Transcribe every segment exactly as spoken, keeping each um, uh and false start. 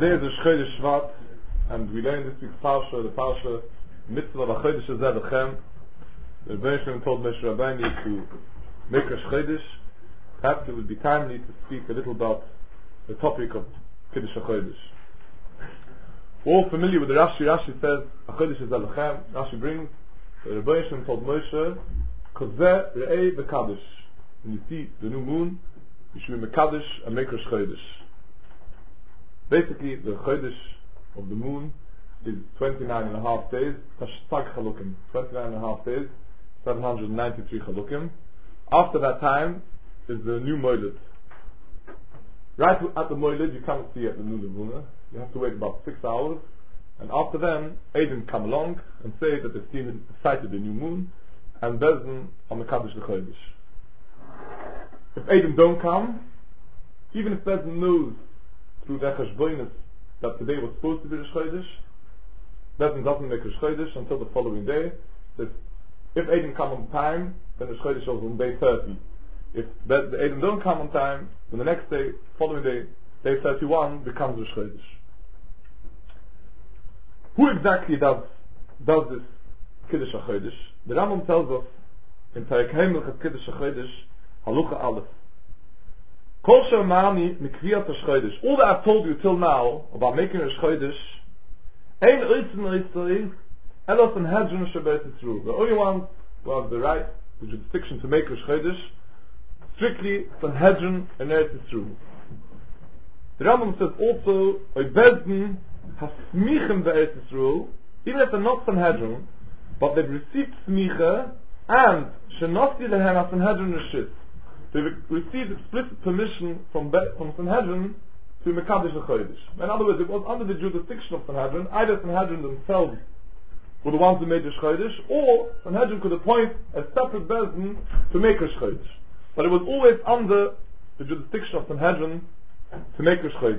Today is the Chodesh Shvat, and we learn this week's Parsha, the Parsha Mitzvah of Chodesh Hazeh Lechem. The Rebbeinu Shalom told Moshe Rabbeinu to make a Chodesh. Perhaps it would be timely to speak a little about the topic of Kiddush HaChodesh. We're all familiar with the Rashi. Rashi says, Chodesh Hazeh Lechem. Rashi brings, the Rebbeinu Shalom told Moshe, Kozeh Re'ei V'Kadosh. When you see the new moon, you should be Mekadosh and make a Chodesh. Basically, the Chodesh of the moon is twenty-nine and a half days, Tashtag Chalukim, twenty-nine and a half days, seven hundred ninety-three Chalukim. After that time is the new Moiled. Right at the Moiled, you can't see at the new Levuna. You have to wait about six hours. And after then, Aiden come along and say that they've seen, sighted the new moon, and Bezdin on the Kaddish the Chodesh. If Aiden don't come, even if Bezdin knows through their cheshbonos that today was supposed to be the Chodesh, Bezdin doesn't make a Chodesh until the following day. If Aiden come on time, then the Chodesh is on day thirty. If the Aiden don't come on time, then the next day, following day, day thirty-one, becomes the Chodesh. Who exactly does does this Kiddush HaChodesh? The Rambam tells us in Perek Hemel Kiddush HaChodesh, Halucha Aleph. All that I've told you till now about making a Chodesh, the only ones who have the right, the jurisdiction to make a Chodesh, strictly Sanhedrin and Eretz Yisrael. The Rambam says also, Bezdin has smichem be'Eretz Yisrael, even if they're not Sanhedrin, but they've received smicha and shenasti lehem Sanhedrin reshit. They've received explicit permission from from Sanhedrin to Mekadosh HaChodesh. In other words, it was under the jurisdiction of Sanhedrin. Either Sanhedrin themselves were the ones who made the Chodesh, or Sanhedrin could appoint a separate Bezdin to make a Chodesh. But it was always under the jurisdiction of Sanhedrin to make a Chodesh.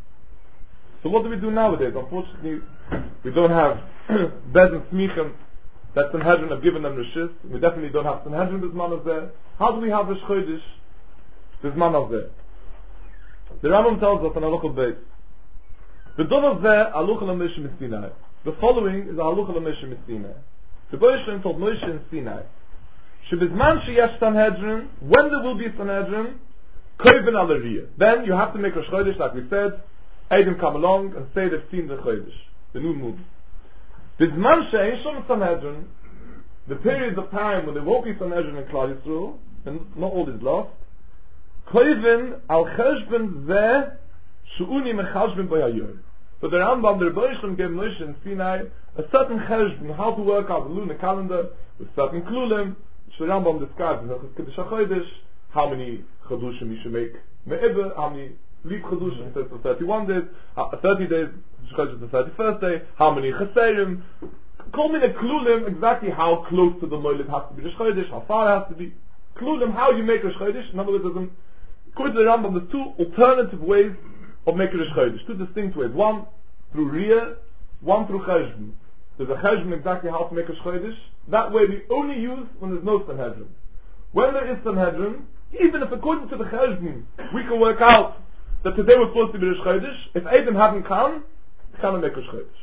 So what do we do nowadays? Unfortunately, we don't have Bezdin Smichem that Sanhedrin have given them Rishis. We definitely don't have Sanhedrin this man is there. How do we have a Chodesh this man is there? The Rambam tells us on Haluchah Beis. The Dov Zeh Haluchah LaMoshe Misinai. The following is a Haluchah LaMoshe Misinai. The Rebbeinu told Moshe in Sinai, Shebizman sheyesh Sanhedrin, when there will be Sanhedrin, koven al Riyah. Then you have to make a Chodesh, like we said. Aiden come along and say they've seen the Chodesh, the new moon. Bizman sheyesh shom Sanhedrin, the periods of time when there won't be Sanhedrin in Klal Yisrael, and not all is lost, koven al cheshben zeh shu'uni mechashben b'hayoyim. So the Rambam, the Rebbeinu gave Moshe in Sinai a certain cheshben, how to work out the lunar calendar with certain klulim, which the Rambam describes in the Kiddush HaChodesh, how many chadushim you should make me'ibah, how many leap chadushim, says for thirty-one days, uh, thirty days, Chodesh the thirty-first day, how many chaserim, call me the klulim, exactly how close to the moilid has to be the Chodesh, how far it has to be, klulim, how you make a Chodesh. In other words, there's an, according to the Rambam, there's two alternative ways of making a Chodesh, two distinct ways, one through Riyah, one through Cheshbon. There's a Cheshbon exactly how to make a Chodesh. That way we only use when there's no Sanhedrin. When there is Sanhedrin, even if according to the Cheshbon we can work out that today was supposed to be the Chodesh, if Adam hadn't come, he cannot make a Chodesh.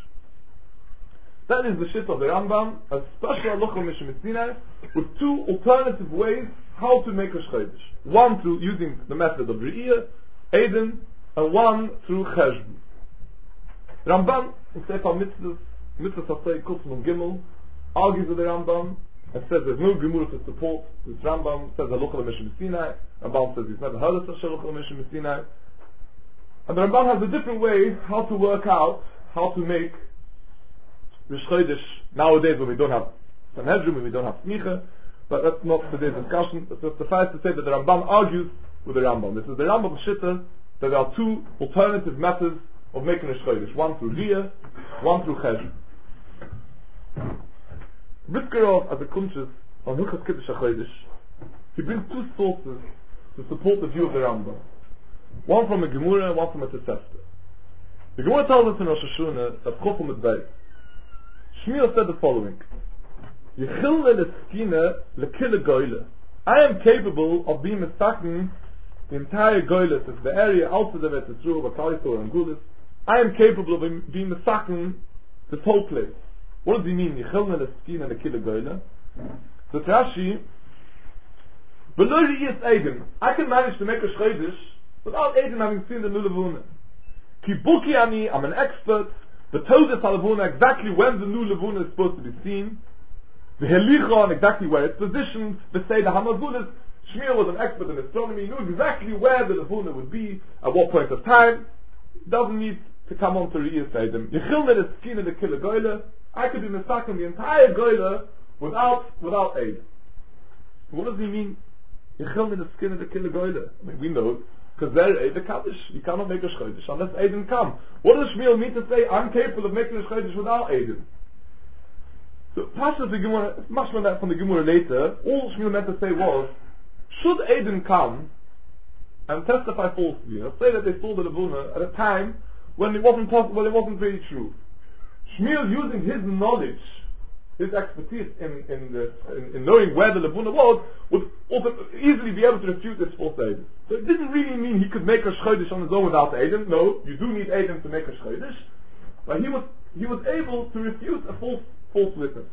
That is the shit of the Rambam, a special Haluchah LaMoshe Misinai, with two alternative ways how to make a Chodesh. One through using the method of Re'iyah, Aiden, and one through Cheshbon. Ramban, in Sefer Mitzvah, Mitzvah Sasei Kusman Gimel, argues with the Rambam and says there's no Gemara to support this Rambam, says Haluchah LaMoshe Misinai. Rambam says he's never heard of such Haluchah LaMoshe Misinai. And the Rambam has a different way how to work out, how to make the Chodesh nowadays when we don't have Sanhedrin, when we don't have Smicha, but that's not today's discussion. It's just suffice to say that the Rambam argues with the Rambam. This is the Rambam Shitta, that there are two alternative methods of making a Chodesh, one through Riyah, one through Cheshbon. Britzkerov, as a kunches on Hilchos Kiddush HaChodesh, he brings two sources to support the view of the Rambam. One from a Gemara, one from a Tosefta. The Gemara tells us in Rosh Hashanah that Chofel Medbei, Shmuel said the following: Yechil le'leskina lekila goyle. I am capable of being mistaken the entire goyles, is the area outside of Eretz Yisrael, Bakal Yisrael and Gulis, I am capable of being mesaken this whole place. What does he mean? Yechilna the skin and the killer goyle. So Rashi, below the is Eden, I can manage to make a shchedish without Eden having seen the Nulavuna. Kibuki ani, I'm an expert. The Todes Halavuna, exactly when the new Lavuna is supposed to be seen. The Helichon, exactly where it's positioned. The say the Hamazulis, Shmuel was an expert in astronomy, he knew exactly where the Lavuna would be, at what point of time. Doesn't need to come on to Riyas Edom. Yechilna the skin and the killer goyle. I could be mistaken the entire goyle without without aid. What does he mean? Yechilna the skin and the killer goyle. I mean, we know because they're aid the kaddish. You cannot make a shchedish unless Edom come. What does Shmuel mean to say? I'm capable of making a shchedish without Edom. So, Pashas the Gemara, much more that from the Gemara later. All Shmuel meant to say was, should Edom come and testify falsely, let's say that they saw the Levuna at a time when it wasn't possible, well, it wasn't very true. Shmuel, using his knowledge, his expertise in in, the, in, in knowing where the Levuna was, would also easily be able to refute this false Edom. So it didn't really mean he could make a shchedish on his own without Edom. No, you do need Edom to make a shchedish, but he was he was able to refute a false false witness.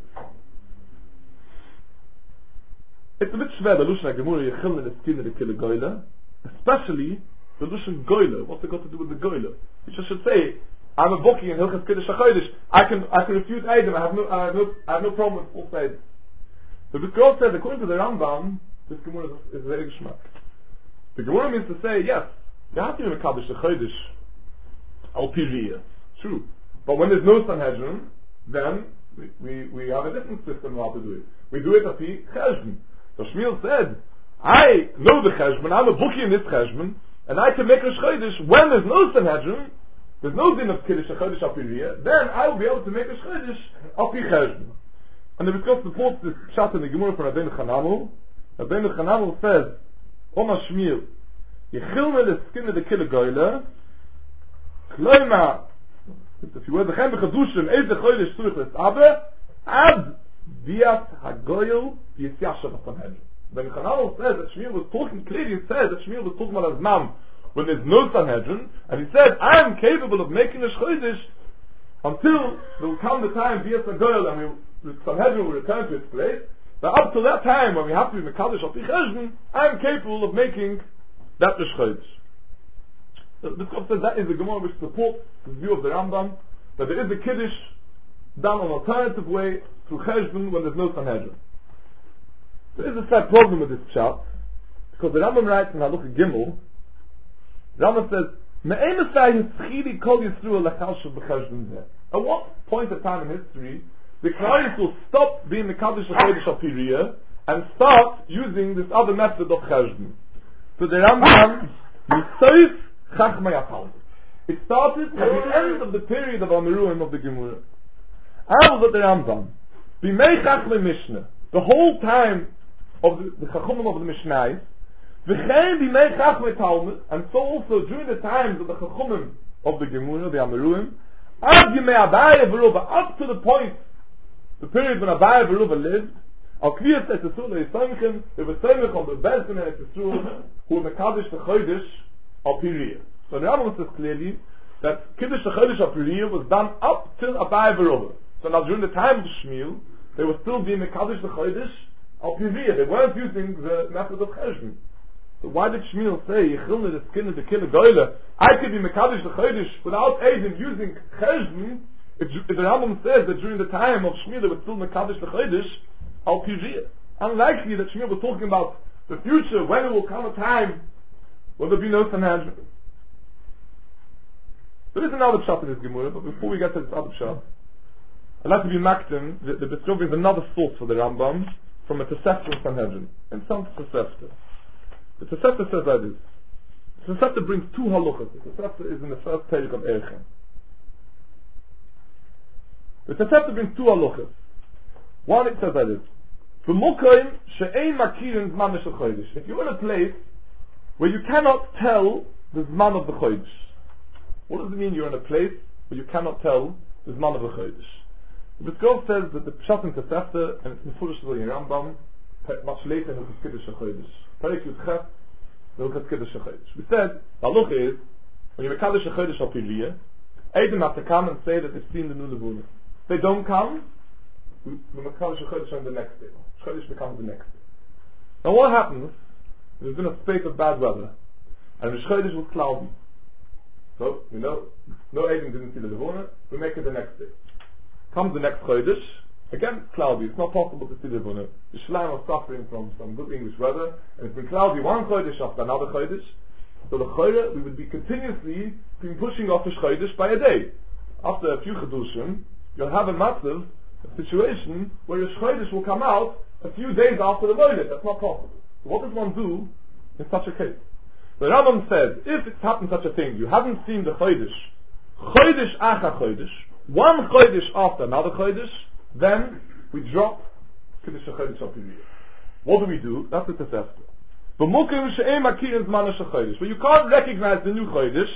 It's a bit schwer, the Lushan HaGemura, Yechilna the skin of the killer goyle, especially the Lushan goyle. What's it got to do with the goyle? You just should say, I'm a Boki in Hilchas Kiddush HaChodesh. I can I can refute Edom. I have no I have no I have no problem with false Edom. So the Gemara says, according to the Rambam, this Gemara is, is very geschmack. The Gemara means to say, yes, you have to be a Kiddush HaChodesh al Piriyah. True. But when there's no Sanhedrin, then we, we, we have a different system of how to do it. We do it at the Cheshbon. So Shmuel said, I know the Cheshbon, I'm a Boki in this Cheshbon, and I can make a shchedish when there's no Sanhedrin, there's no din of Kiddush HaChodesh al Piriyah, then I will be able to make a shchedish al Pi Cheshbon. And the Bishkos supports this shot in the Gemara from Rabbeinu Chanamel. Rabbeinu Chanamel says, Oma Shmuel, Yechilna the skin of the killer goyle, Kloima, if you were the Chem B'chadushim, Eid the Chodesh Surich L'Tzabe, Ad Biat HaGoyel Yisyasha B'Sanhedrin. When Chanamel says that Shmuel was talking, clearly it says that Shmuel was talking about his mom when there's no Sanhedrin, and he said, I am capable of making a shchedish until there will come the time Biat HaGoyel and we, the Sanhedrin will return to its place. But up to that time, when we have to be Mekadosh al Pi Cheshbon, I am capable of making that shchedish. The Bishkop says that is the Gemara which supports the view of the Rambam, that there is a Kiddush done an alternative way through Cheshbon when there's no Sanhedrin. There is a slight problem with this chart, because the Rambam writes in Halukha Gimel, the Rambam says, at what point of time in history the Klal will stop being the Kaddish HaChodesh al Piriyah and start using this other method of Cheshbon? So the Rambam, Yisoif Chachma Yatal. It started at the end of the period of Amiruim of the Gemara. I was at the Rambam. Bimei Chachma Mishnah, the whole time of the, the Chachumim of the Mishnah, V'chein Bimei Chachma Talmud, and so also during the times of the Chachumim of the Gemara, the Amiruim, Ad Yimei Abaye V'Ruba, up to the point, the period when Abaye V'Ruba lived, Al Kviyas Etzesur Le'Yisamkim, they were Semich on the Bezdin and Etzesur, who were Mekadosh HaChodesh al Piriyah. So the Rambam says clearly that Kiddush HaChodesh al Piriyah was done up till Abaye V'Ruba. So now during the time of Shmuel, they were still being Mekadosh HaChodesh al Piriyah. They weren't using the method of Cheshbon. So why did Shmuel say, Yechilna the skin of the killer goyle, I could be Mekadosh HaChodesh without Edom using Cheshbon? If, if the Rambam says that during the time of Shmuel they were still Mekadosh HaChodesh al Piriyah. Unlikely that Shmuel was talking about the future, when it will come a time when there will be no Sanhedrin. There is another pshat in this Gemara, but before we get to this other pshat, I'd like to be makdim, the, the discovery is another source for the Rambam from a Tosefta Sanhedrin, and some Tosefta. The Tosefta says like this. The Tosefta brings two halachas. The Tosefta is in the first page of Erechem. The Tosefta brings two halachas. One, it says like this. If you're in a place where you cannot tell the Zman of the Chodesh. What does it mean you're in a place where you cannot tell the Zman of the Chodesh? The Bishkov says that the Pshat in Tosefta, and it's in Furush in Rambam, much later in the Kiddush HaChodesh. Perek Yud Chet, the Kiddush HaChodesh. We said, the halacha is, when you Mekadosh HaChodesh al Piriyah, Edom have to come and say that they've seen the new Levuna. If they don't come, we Mekadosh Chodesh on the next day. Chodesh becomes the next day. Now what happens? There's been a spate of bad weather, and the Chodesh was cloudy. So, we know, no Edom didn't see the Levuna, we make it the next day. Comes the next Chodesh, again it's cloudy, it's not possible to see the Levuna. The Shlam was suffering from some good English weather, and it's been cloudy one Chodesh after another Chodesh. So the Chodesh, we would be continuously been pushing off the Chodesh by a day. After a few Chedushim, you'll have a massive a situation where your Chodesh will come out a few days after the Moiled. That's not possible. So what does one do in such a case? The Rambam says, if it's happened such a thing, you haven't seen the Chodesh, Chodesh acha Chodesh, one Chodesh after another Chodesh, then we drop Kiddush HaChodesh al Piriyah. What do we do? That's the Tosefta. B'mukim she'em akirin zman HaChodesh. When you can't recognize the new Chodesh,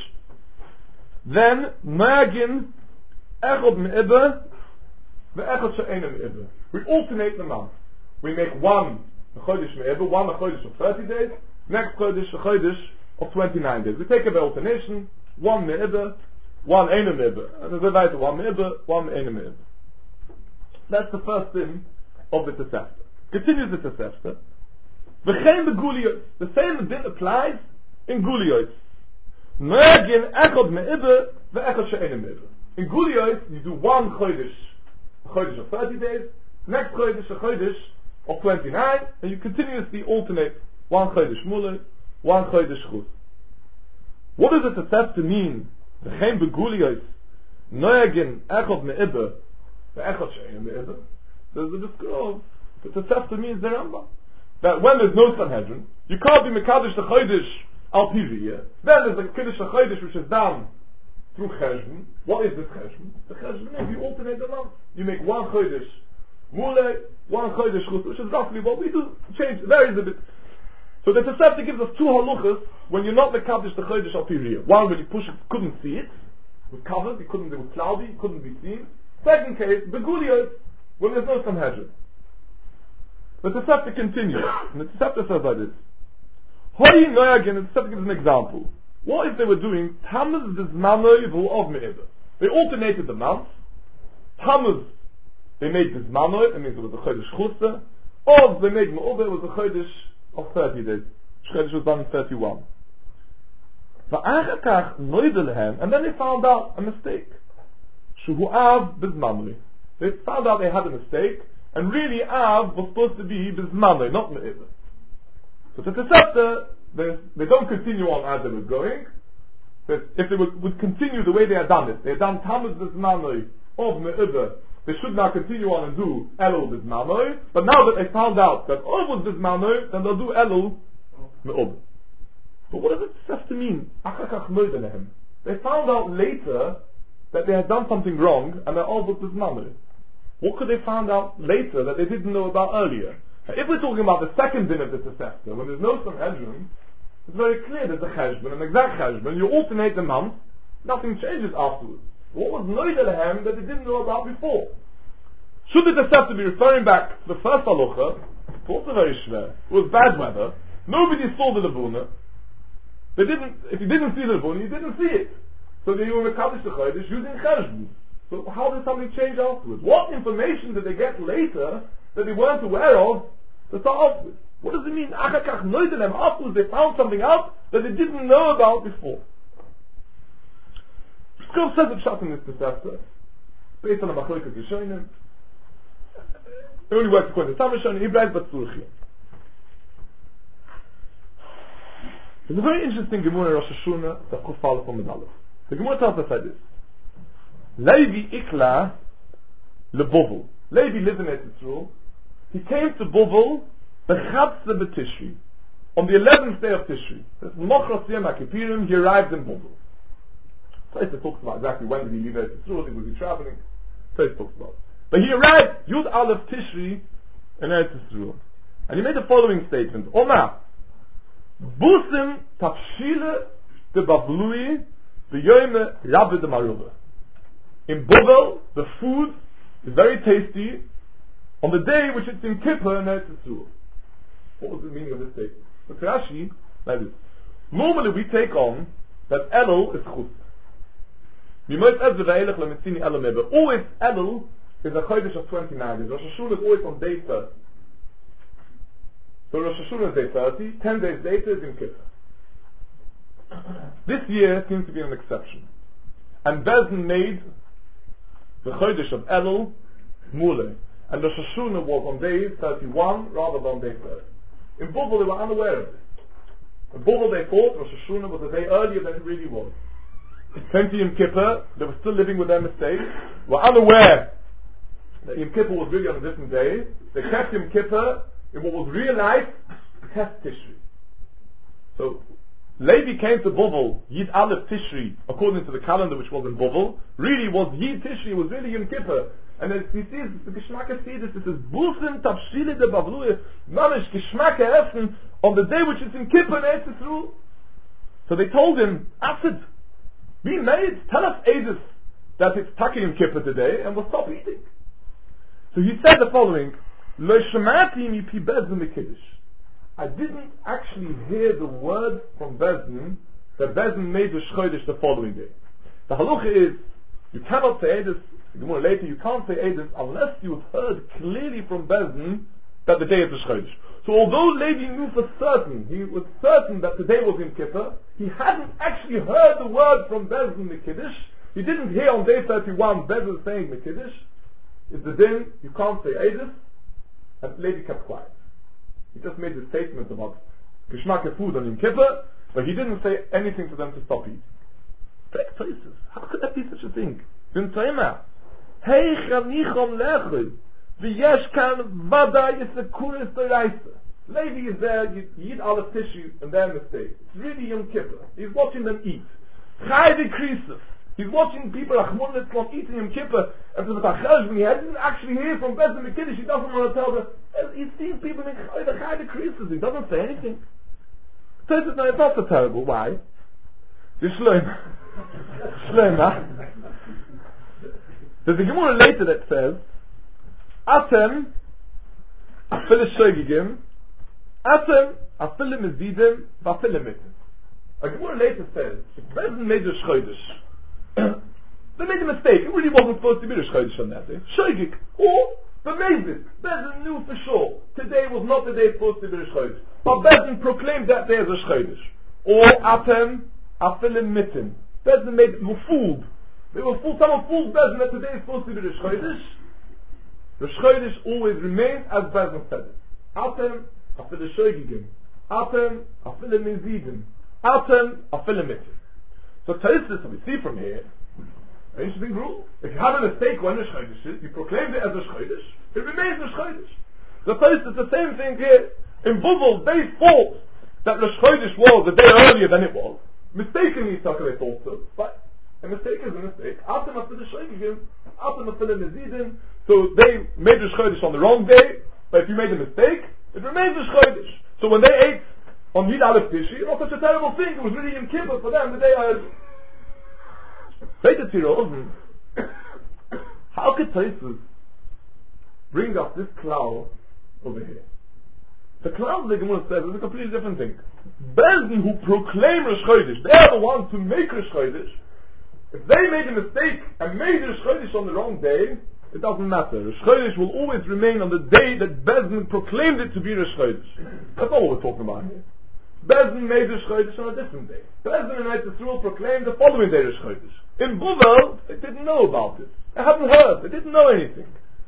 then Magin echod me'ibah ve'echod she'ena me'ibah. We alternate the month. We make one a Chodesh me'ibah, one a Chodesh of thirty days, next Chodesh a Chodesh of twenty-nine days. We take a alternation, one me'ibah, one ena me'ibah. And there's a one me'ibah, one ena me'ibah. That's the first thing of the Tosefta. Continues the Tosefta. V'chein beguliyot. The same din applies in guliyot. Mergin echod me'ibah ve'echod she'ena me'ibah. In guliyot, you do one chodesh, a chodesh of thirty days, next chodesh, a chodesh of twenty-nine, and you continuously alternate one chodesh muleh, one chodesh chut. What does the Tosefta mean? V'chein beguliyot. Mergin echod me'ibah ve'echod she'ena me'ibah. There's a discourse. The Tosefta means the Rambam. That when there's no Sanhedrin, you can't be Mekadosh the Chodesh al Piriyah. Then there's a Kiddush HaChodesh which is done through Cheshbon. What is this Cheshbon? The Cheshbon is you alternate the month. You make one Chodesh Muleh, one Chodesh Chut, which is roughly what we do. Change, varies a bit. So the Tosefta gives us two halachas when you're not Mekadosh the Chodesh al Piriyah. One, when you push it, couldn't see it. It was covered, it couldn't, it was cloudy, it couldn't be seen. Second case, Beguliyot, when there's no Sanhedrin. The Tosefta continues, and the Tosefta says like this. Hoy noyagin, the Tosefta gives an example. What if they were doing Tammuz Bizmanoi V'Ov Me'ibah? They alternated the months. Tammuz, they made Bizmanoi, that means it was a Chodesh Chusa. Ov, they made Me'ubah, it was a Chodesh of thirty days. Chodesh was done in thirty-one. V'achakach noidelehem, and then they found out a mistake. Shuhu Av Bizmanoi. They found out they had a mistake, and really Av was supposed to be Bizmanoi, not Me'ibah. So the Tosefta, they, they don't continue on as they were going. But if they would, would continue the way they had done it, they had done Tammuz Bizmanoi of Me'ibah, they should now continue on and do Elul Bizmanoi, but now that they found out that Ov was Bizmanoi, then they'll do Elul Me'ubah. But what does it Tosefta mean? Achakach Noidelehem. They found out later that they had done something wrong, and that Ov was Bizmanoi. What could they find out later that they didn't know about earlier? Now, if we're talking about the second din of the Tosefta, when there's no Sanhedrin, it's very clear there's a Cheshbon, an exact Cheshbon. You alternate the months, nothing changes afterwards. What was Noidelehem that they didn't know about before? Should the Tosefta be referring back to the first halacha? It's also very schwer. It was bad weather. Nobody saw the Levuna. They didn't. If you didn't see the Levuna, you didn't see it. So they were Mekadosh the Chodesh using Cheshbon. So how did something change afterwards? What information did they get later that they weren't aware of to start off with? What does it mean? Achakach noidelehem. Afterwards they found something out that they didn't know about before. Skov says it shot in this Tosefta, based on a Machlokes Rishonim. It only works according to some Rishonim, Ibrahim but Tzurchi. There's a very interesting Gemara in Rosh Hashanah that Kufal from Medallah. The Gemara tells us like this. Levi Ikla LeBovel. Levi lived in Eretz. He came to Bovel B'Chatzah B'Tishri on the eleventh day of Tishri. That's Mochras Yom HaKippurim. He arrived in Bovel. So it talks about exactly when did he leave Eretz. Was he traveling? So it talks about. But he arrived Yud Aleph Tishri in Eretz Yisrael, and he made the following statement: Oma Busim Tafshile de Bavlui B'Yoyme Rabbe de Maruba. In Bovel, the food is very tasty on the day which it's in Kippur and Eretz Yisrael. What was the meaning of this statement? So Rashi, like this. Normally we take on that Elul is Chut. Always Elul is a Chodesh of twenty-nine days. Rosh Hashanah is always on day thirty. So Rosh Hashanah is day thirty, ten days later is Yom Kippur. This year seems to be an exception. And Bezdin made the Chodesh of Elul Mule. And Rosh Hashanah was on day thirty-one rather than day thirty. In Bubble they were unaware of this. In Bubble they thought Rosh Hashanah was a day earlier than it really was. Came to Yom Kippur, they were still living with their mistakes, were unaware that Yom Kippur was really on a different day. They kept Yom Kippur in what was real life, Test Tishri. So, Levi came to Bovel, Yid Aleph Tishri, according to the calendar which was in Bovel, really was Yid Tishri, was really Yom Kippur. And as you see, the Geschmack see this, it is Busen Tavshili de Bavluye, Manish Geschmack Essen, on the day which is in Kippur and Eretz Yisrael. So they told him, Acid, be made, tell us Edith that it's Taki Yom Kippur today, and we'll stop eating. So he said the following, Lo Shemati mi pi Bezdin Mikiddush. I didn't actually hear the word from Bezdin that Bezdin made the Chodesh the following day. The halacha is, you cannot say Edith, later you can't say Edith unless you've heard clearly from Bezdin that the day is the Chodesh. So although Levi knew for certain, he was certain that today was Yom Kippur, he hadn't actually heard the word from Bezdin Mikiddush. He didn't hear on day thirty-one Bezdin saying Mikiddush. It's the din, you can't say Edith, and Levi kept quiet. He just made a statement about Geschmack of food on Yom Kippur, but he didn't say anything for them to stop eating. Back places. How could that be such a thing? Bin Tzayma. Hey chanichom lechel. V'yesh kan vada yisekuris d'oraisa. Levi is there, Yid Aleph Tishri, and their mistake. It's really Yom Kippur. He's watching them eat. Chai v'krisus. He's watching people Achmon Litzlon eating Yom Kippur, and to the Tachashvin, he didn't actually hear from Bezdin Mikiddush, he doesn't want to tell them. He's seeing people in the Chai v'krisus. He doesn't say anything. So it's not, it's not so terrible. Why? The Shloim. Shloim, huh? There's a Gemara later that says, Atem afil shogigim, Atem afil mezidim, vafil mitim. A Gemara later says, if Bezdin made a Chodesh, they made a mistake. It really wasn't supposed to be a Chodesh on that day. Shogig, or B'mezid. Bezdin knew for sure today was not the day supposed to be a Chodesh, but Bezdin proclaimed that day as a Chodesh. Or Atem afil mitim. Bezdin made were fooled. They were fooled. Someone fooled Bezdin that today is supposed to be the Chodesh. The Chodesh always remains as Bezdin said it. Atem afil shogigim. Atem afil mezidim. Atem afil mitim. So Taisus, we see from here, an interesting rule. If you have a mistake when the Chodesh is, you proclaim it as a Chodesh, it remains a Chodesh. So Taisus, the same thing here. In Buvel, they thought that the Chodesh was a day earlier than it was. Mistakenly, they thought so. But a mistake is a mistake. Atem afil shogigim. Atem afil mezidim. So they made the Chodesh on the wrong day, but if you made a mistake, it remains a Chodesh. So when they ate on Yid Aleph Tishri, it was such a terrible thing. It was really Yom Kippur for them the day I had. Say to Tiro, how could Taisus bring us this cloud over here? The cloud the Gemara says is a completely different thing. Bezdin who proclaim Rosh Chodesh, they are the ones who make Rosh Chodesh. If they made a mistake and made Rosh Chodesh on the wrong day, it doesn't matter. Rosh Chodesh will always remain on the day that Bezdin proclaimed it to be Rosh Chodesh. That's not what we're talking about here. Bezdin made Rosh Chodesh on a different day. Bezdin and Eretz Yisrael proclaimed the following day Rosh Chodesh. In Buvel, they didn't know about it. They hadn't heard. They didn't know anything.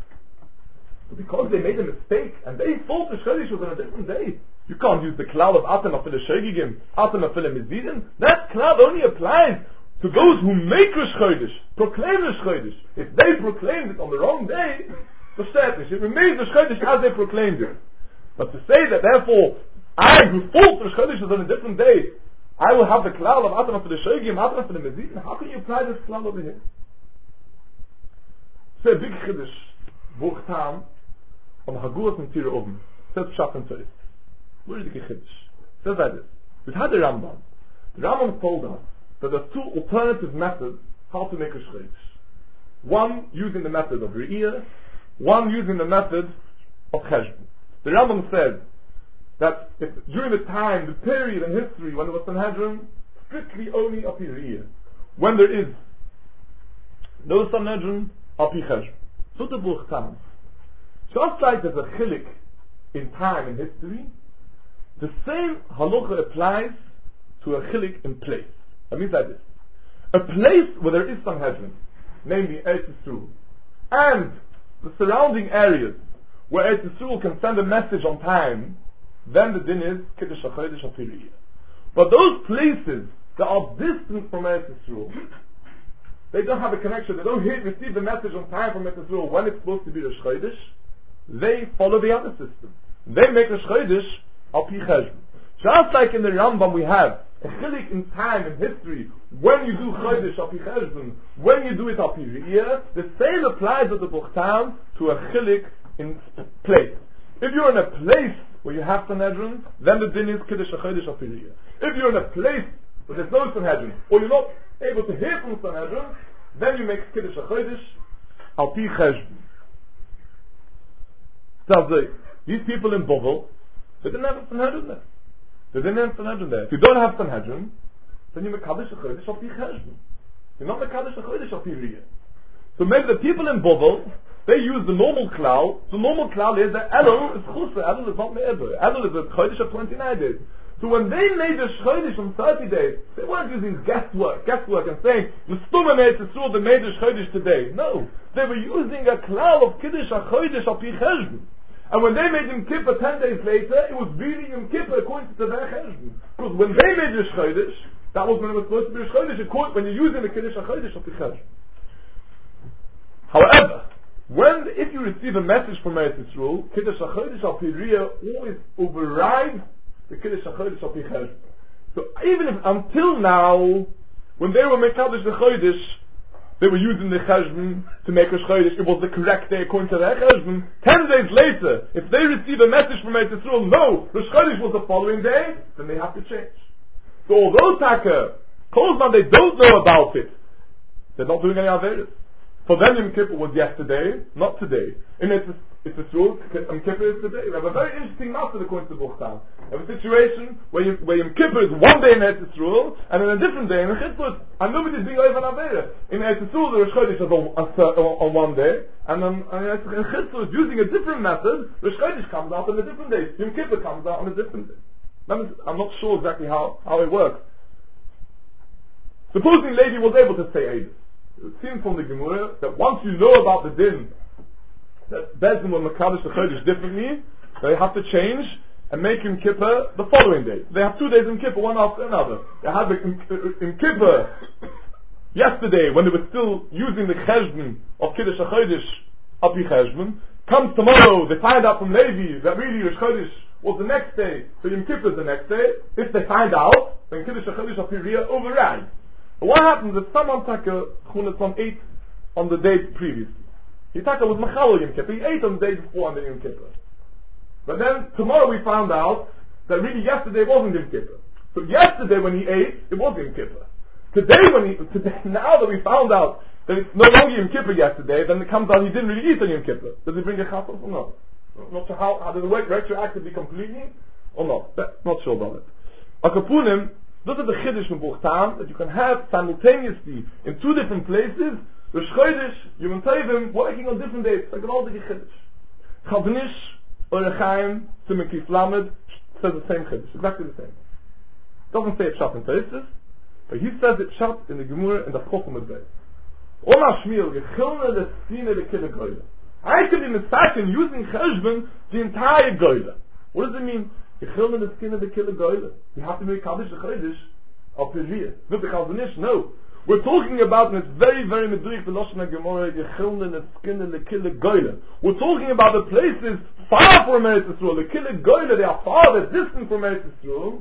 But because they made a mistake and they thought Rosh Chodesh was on a different day, you can't use the cloud of Atem Afil Shogigim, Atem Afil Mezidim. That cloud only applies to those who make Rosh Chodesh, proclaim Rosh Chodesh. If they proclaimed it on the wrong day, the status, it remains Rosh Chodesh as they proclaimed it. But to say that therefore, I who thought Rosh Chodesh was on a different day, I will have the cloud of Atem Afil Shogigim, Atem Afil Mezidim. How can you apply this cloud over here? It's a big Chiddush, Buch Tam, on Haguras and Tira Oven. Says Pshat and Tzorith. Where is the Chiddush? Says like this. We've had the Rambam. The Rambam told us that there are two alternative methods how to make a Chodesh. One using the method of Re'iyah, one using the method of Cheshbon. The Rambam said that if, during the time, the period in history when there was Sanhedrin, strictly only of Re'iyah. When there is No Sanhedrin, al pi cheshbon. So the Buch Tam. Just like there's a chilik in time and history, the same halacha applies to a chilik in place. That means like this. A place where there is Sanhedrin, namely Eretz Yisrael, and the surrounding areas where Eretz Yisrael can send a message on time, then the din is Kiddush HaChodesh HaPiriyah. But those places that are distant from Eretz Yisrael, they don't have a connection, they don't hear, receive the message on time from Eretz Yisrael when it's supposed to be Rosh Chodesh, they follow the other system. They make Rosh Chodesh al pi cheshbon. Just like in the Rambam we have a chilik in time and history, when you do Chodesh al pi cheshbon, when you do it al pi riyah, the same applies at the Buch Tam to a chilik in place. If you're in a place where you have Sanhedrin, then the din is Kiddush HaChodesh al pi riyah. If you're in a place where there's no Sanhedrin, or you're not able to hear from Sanhedrin, then you make Kiddush HaChodesh al pi cheshbon. So these people in Bovel, they didn't have a Sanhedrin there. They didn't have Sanhedrin there. If you don't have Sanhedrin, then you make Kiddush HaChodesh al pi cheshbon. You're not make Kiddush HaChodesh al pi riyah. So maybe the people in Bovel, they use the normal klal. The normal klal is that Elul is chusra. Elul is not me'eber. Elul is a chodesh of twenty-nine days. So when they made the chodesh on thirty days, they weren't using guesswork, guesswork and saying, L'stumah made to the made the chodesh today. No. They were using a klal of Kiddush HaChodesh al pi cheshbon. And when they made Yom Kippur ten days later, it was really Yom Kippur according to their cheshbon. Because when they made the chodesh, that was when it was supposed to be a chodesh, when you're using the Kiddush HaChodesh al pi cheshbon. However, when, if you receive a message from Eretz Yisrael, Kiddush HaChodesh al pi riyah always overrides the Kiddush HaChodesh al pi cheshbon. So even if, until now, when they were making Kiddush HaChodesh, they were using the cheshbon to make a chodesh, it was the correct day according to their cheshbon. Ten days later, if they receive a message from Eretz Yisrael, no, the chodesh was the following day, then they have to change. So although Taka, Kozman, they don't know about it, they're not doing any averis. For them, Yom Kippur was yesterday, not today. And it's it's a true, Yom Kippur is today. We have a very interesting matter according to Buch Tam. We have a situation where, you, where Yom Kippur is one day in Eretz Yisrael, and in a different day in the Chitzvot, and nobody's being over an Avera. In Eretz Yisrael, the Rosh Chodesh is on, on, on one day, and then in Chitzvot, using a different method, Rosh Chodesh comes out on a different day. Yom Kippur comes out on a different day. That means, I'm not sure exactly how, how it works. Supposing lady was able to say Eid. It seems from the Gemara that once you know about the din that Bezdin will Makadosh the Chodesh differently, they have to change and make Yom Kippur the following day. They have two days in Kippur, one after another. They had the in Kippur yesterday when they were still using the cheshbon of Kiddush HaChodesh al pi cheshbon. Comes tomorrow, they find out from Levi that really Rosh Chodesh was the next day, so Yom Kippur is the next day. If they find out, then Kiddush HaChodesh al pi riyah overrides. What happens if someone taka Chunatzon ate on the day previously? He taka was Machal Yom Kippur. He ate on the day before on the Yom Kippur. But then tomorrow we found out that really yesterday wasn't Yom Kippur. So yesterday when he ate, it was Yom Kippur. Today when he, today, now that we found out that it's no longer Yom Kippur yesterday, then it comes out he didn't really eat on Yom Kippur. Does he bring a chassos or not? I'm not sure how, how does it work retroactively completely or not? Not sure about it. Akapunim, this is the Chiddush from Buch Tam, that you can have simultaneously in two different places, Rosh Chodesh, Yom Tovim, working on different days, like an old Chiddush. Chavnish, Orechaim, Simen Kif Lamed, says the same Chiddush, exactly the same. Doesn't say it shot in Taisis, but he says it shot in the Gemara and the Chochem of Beis. Oma Shmiel, Gechilne le Sine le Kille Goyle. I could be mistaken using Cheshbon the entire Goyle. What does it mean? Gechilne le Sine le Kille Goyle. You have to make Kaddish the Chodesh of Pizriya. Not the Chazanish, no. We're talking about, and it's very, very medrich, the Lashon HaGemara, Gechilne le Sine le Kille Goyle. We're talking about the places far from Eretz Yisrael. The Kille Goyle, they are far, they're distant from Eretz Yisrael.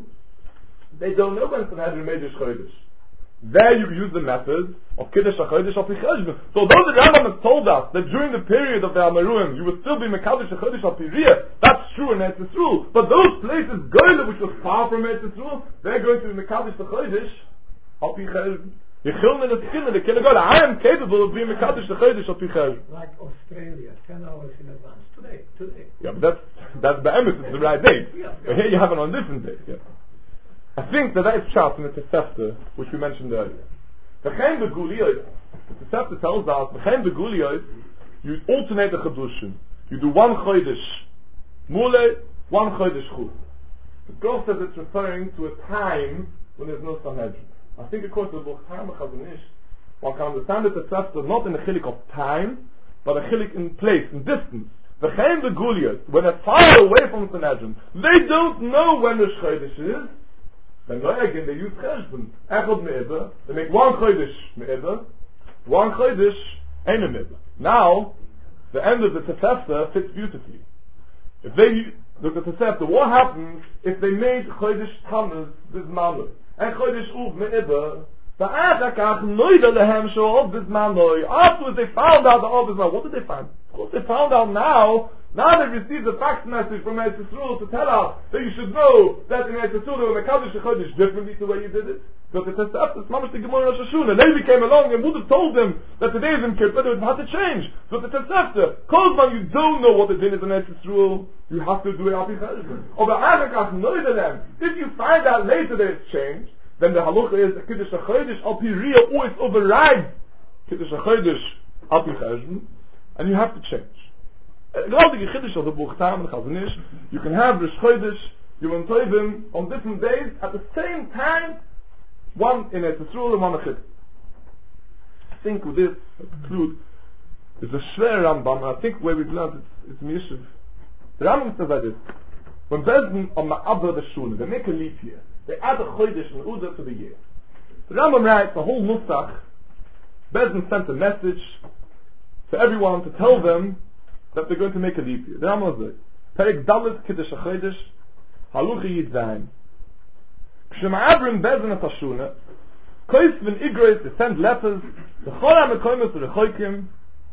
They don't know when it's had a major Chodesh. There you use the method of Kiddush HaChodesh al pi cheshbon. So although the Rambam has told us that during the period of the Amaruim you would still be Mekadosh HaChodesh al pi riyah, that's true in Eretz Yisrael. But those places, Goyle, which was far from Eretz Yisrael, they're going to be Mekadosh HaChodesh al pi cheshbon. Yechilne the skin of the Kille Goyle. I am capable of being Mekadosh HaChodesh al pi cheshbon. Like Australia, ten hours in advance. Today, today. Yeah, but that's, that's the emes, it's the right date. Yeah, yeah. But here you have it on a different date. Yeah. I think that that is shot in the Tosefta, which we mentioned earlier. V'chein beguliyos. The Tosefta tells us, v'chein beguliyos, you alternate the Chedushim. You do one Chodesh Mule, one Chodesh Chut. The Grof says it's referring to a time when there's no Sanhedrin. I think according to the Buch Time of Chazon Ish, one can understand that the Tosefta not in the chilik of time, but a chilik in place, in distance. V'chein beguliyos, when they're far away from Sanhedrin, they don't know when the Chodesh is. Then again they use Cheshbon. Echad me'eber, they make one Chodesh me'eber, one Chodesh ain't a me'eber. Now, the end of the Tosefta fits beautifully. If they look at the Tosefta, what happens if they made Chodesh Tammuz Bizmanoi and Chodesh Uv me'eber? Afterwards they found out the Av is now. What did they find? Of course they found out now. Now they received a fax message from Eretz Yisrael to tell us that you should know that in Eretz Yisrael when the Kaddish Chodesh differently to the way you did it. But the Tosefta, Mamash the Gemara Rosh Hashanah, Levi came along and would have told them that the days in Kippur they would have to change. So the Tosefta, Kozman, you don't know what the din is in Eretz Yisrael, you have to do it Api Cheshbon. Or if you find out later that it's changed, then the halacha is that Kiddush HaChodesh Api Riyah always overrides Kiddush HaChodesh Api Cheshbon, and you have to change. Gewaltige Chiddush of the Buch Tam and Chazon Ish, you can have Rosh Chodesh, Yom Tovim on different days at the same time, one in Eretz Yisrael and one in Chiddush. I think with this, I conclude, it's a schwer Rambam, and I think where we've learned it's, it's Mishiv. The Rambam says like this, when Bezdin on Ma'abra the Shul, they make a leap year, they add a Chodesh and Uda to the year. The Rambam writes the whole Nusach, Bezdin sent a message to everyone to tell them that they're going to make a leap year. The Rambam says, Perek Dalet Kiddush HaChodesh, Haluchi Yidzayin. K'shema'abrim Bezdin at Hashuna, Kois v'in Igros, they send letters, the Chora Mekoimus to the Choikim,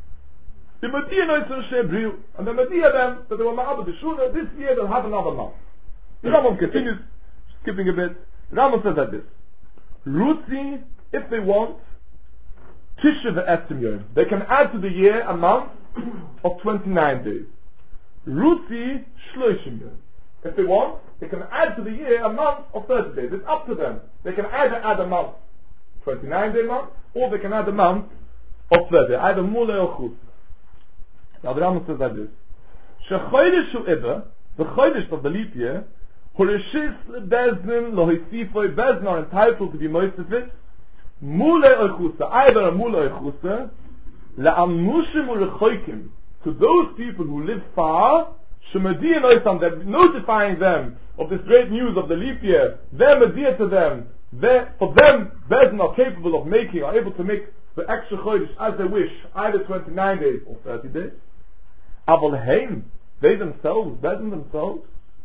the Mediyah Noisur Shebriu, and the Mediyah them, that they were Ma'abra the Shuna, this year they'll have another month. The Rambam continues, skipping a bit, the Rambam says like this, Rusi, if they want, Tisha v'Estim Yom, they can add to the year a month of twenty-nine days. Rusi Shloishim Yom. If they want, they can add to the year a month of thirty days. It's up to them. They can either add a month, twenty-nine day month, or they can add a month of thirty, either Mule or Chut. Now the Rambam says like this, Shechodesh Hu Iber, the Chodesh of the leap year, Horeshis LeBezdin Lohisifoi, Bezdin are entitled to be most of it, Mule or Chusa, either a Mule or Chusa, La'amushim or Rechoikim, to those people who live far, Shemadiya Noisam, they're notifying them of this great news of the leap year, they're Mediya to them, they're, for them, Bezdin are capable of making, are able to make the extra Chodesh as they wish, either twenty-nine days or thirty days. Aval Heim, they themselves, Bezdin themselves,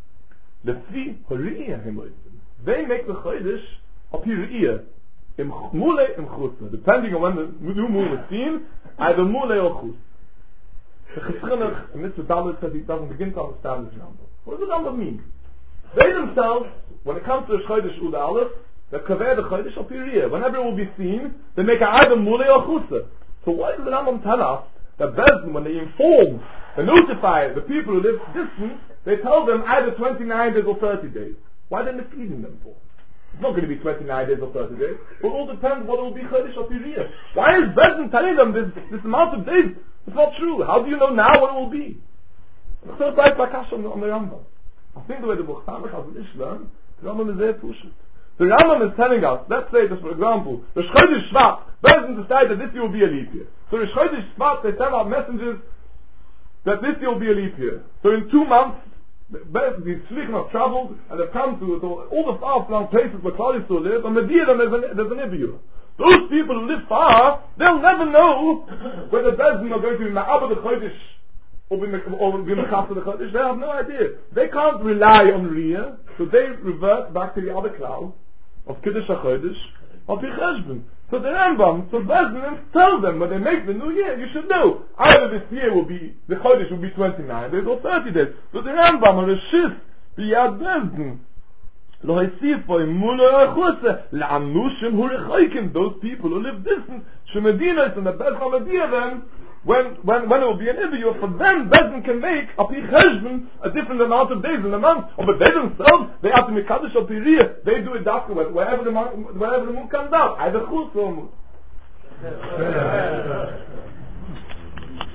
Lefi Horiyah Himoisim, they make the Chodesh of Hiriyah, Im Mule im Chutza, depending on when the new moon is seen, either Mule or Chutz. The Cheschinnach, and Mister Dalit says he doesn't begin to understand this number. What does the number mean? They themselves, when it comes to the Chodesh Uda Aleph, they cover the Chodesh of Hiriyah. Whenever it will be seen, they make either Mule or Chutza. So why does the Rambam tell us that Bezdin, when they inform, they notify the people who live distant, they tell them either twenty-nine days or thirty days? Why are they misleading them for? It's not going to be twenty-nine days or thirty days. It all depends what it will be Chodesh of Hiriyah. Why is Bezdin telling them this, this amount of days? It's not true. How do you know now what it will be? So it's like Bakash on, on the Rambam. I think the way the Buch Tam Chazon Ish learn, the Rambam is there to push it. The Rambam is telling us, let's say this for example, the Chodesh Shvat, Bezdin decided that this year will be a leap year. So the Chodesh Shvat, they send out messengers that this year will be a leap year. So in two months, the Tzlichim have traveled and they've come to, to all the far-flung places where Klal Yisrael live, and Mediyah them there's an, there's an Ibiyah. Those people who live far, they'll never know whether Bezdin are going to be Ma'abah the Chodesh or be Mechasa the Chodesh. They have no idea. They can't rely on Riyah, so they revert back to the other cloud of Kiddush HaChodesh of Cheshbon. So the Rambam, so Bezdin tell them when they make the new year, you should know either this year will be, the Chodesh will be twenty-nine days or thirty days. So the Rambam on the Shis, the Yad Bezdin, Lo Hesifoi Mula Chutza, La'amushim Hu Rechoikim, those people who live distant, Shemedinos and the Bezdin Mediyah them, when, when, when it will be an Ibiyah, for them, Bezdin can make a Pi Cheshbon a different amount of days in a month. Oh, but they themselves, they have to make Kaddish or Piriyah. They do it afterwards, wherever the moon, wherever the moon comes out, either Chutz or Moon.